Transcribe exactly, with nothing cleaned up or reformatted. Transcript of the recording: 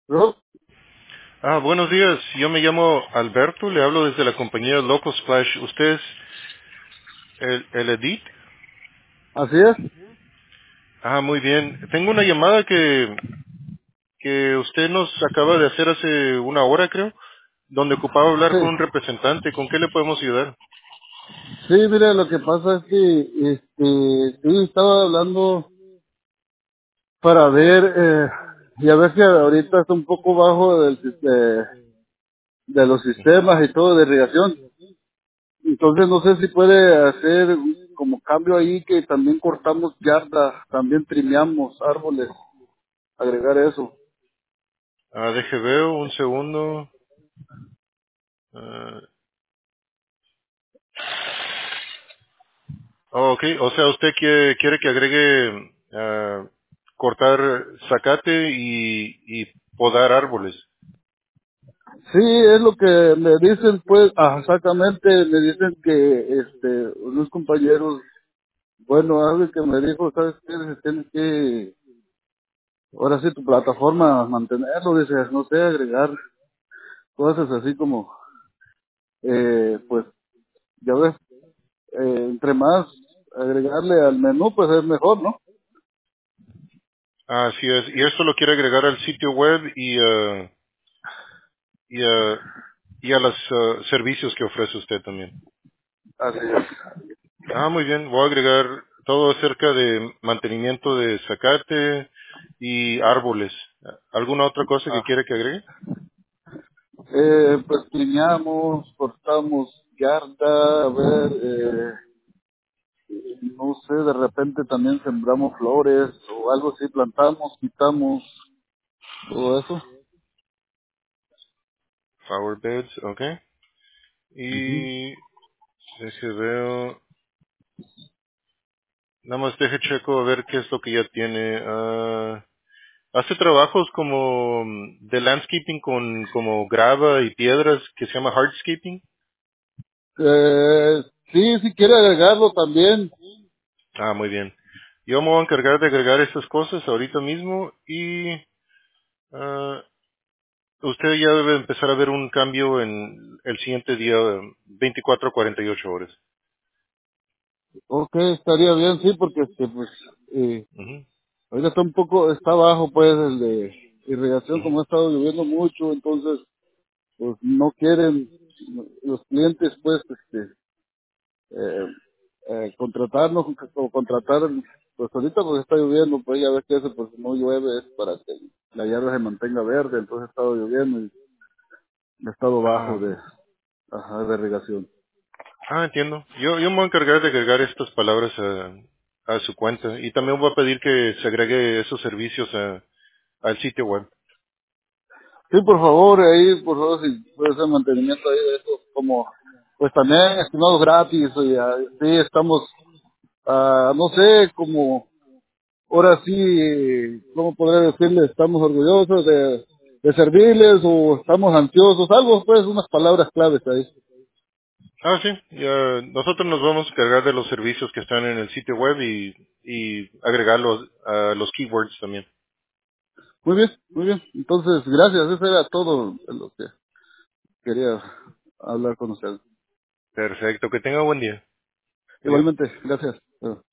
¿No? Ah, buenos días. Yo me llamo Alberto, le hablo desde la compañía Local Splash. ¿Usted es el, el Edith? Así es. Ah, muy bien. Tengo una llamada que, que usted nos acaba de hacer hace una hora, creo, donde ocupaba hablar con un Sí. representante. ¿Con qué le podemos ayudar? Sí, mire, lo que pasa es que, este, sí, estaba hablando para ver, eh, y a ver si ahorita está un poco bajo del, sis- de, de los sistemas y todo de irrigación. Entonces no sé si puede hacer como cambio ahí que también cortamos yardas, también trimeamos árboles, agregar eso. Ah, deje veo un segundo. Ah, oh, ok. O sea, usted quiere, quiere que agregue ah, cortar zacate y, y podar árboles. Sí, es lo que me dicen, pues, ah, exactamente, me dicen que, este, unos compañeros. Bueno, algo que me dijo, ¿sabes qué? Dice, tienes que, ahora sí, tu plataforma, mantenerlo, dice, no sé, agregar cosas así como, eh, pues, ya ves, eh, entre más agregarle al menú, pues es mejor, ¿no? Así es. Y esto lo quiere agregar al sitio web y, ah, y, ah, y a los ah, servicios que ofrece usted también. Así es. Ah, muy bien. Voy a agregar todo acerca de mantenimiento de zacate y árboles. ¿Alguna otra cosa que Ah, quiere que agregue? eh, pues piñamos, cortamos yarda, a ver, eh, no sé, de repente también sembramos flores o algo así, plantamos, quitamos, todo eso. Flower beds, ok. Ujú. Y deje veo. Nada más deje checo a ver qué es lo que ya tiene. Ah, hace trabajos como mm, de landscaping con como grava y piedras que se llama hardscaping. Eh, sí, si quiere agregarlo también. Ah, muy bien. Yo me voy a encargar de agregar estas cosas ahorita mismo y ah, usted ya debe empezar a ver un cambio en el siguiente día, veinticuatro a cuarenta y ocho horas. Ok, estaría bien, sí, porque este, pues, eh, Ujú, ahorita está un poco, está bajo, pues, el de irrigación, ujú. como ha estado lloviendo mucho, entonces, pues, no quieren los clientes, pues, este, eh, eh, contratarnos o contratar, pues, ahorita, pues, está lloviendo, pues, ya ves que eso, pues, no llueve, es para que la hierba se mantenga verde, entonces ha estado lloviendo y ha estado bajo Ah, de, ajá, de irrigación. ah, entiendo. Yo, yo me voy a encargar de agregar estas palabras a, a su cuenta y también voy a pedir que se agregue esos servicios a- al sitio web. Sí, por favor, ahí, por favor, si puede hacer mantenimiento ahí de eso, como, pues también estimados gratis, y, ah, sí, estamos, ah, no sé, como, ahora sí, ¿cómo podría decirle? Estamos orgullosos de, de servirles o estamos ansiosos, algo, pues, unas palabras claves ahí. Ah, sí. Ya, nosotros nos vamos a encargar de los servicios que están en el sitio web y, y agregarlos a los keywords también. Muy bien, muy bien. Entonces, gracias, eso era todo lo que quería hablar con ustedes. Perfecto. Que tenga buen día. Adiós. Igualmente, gracias.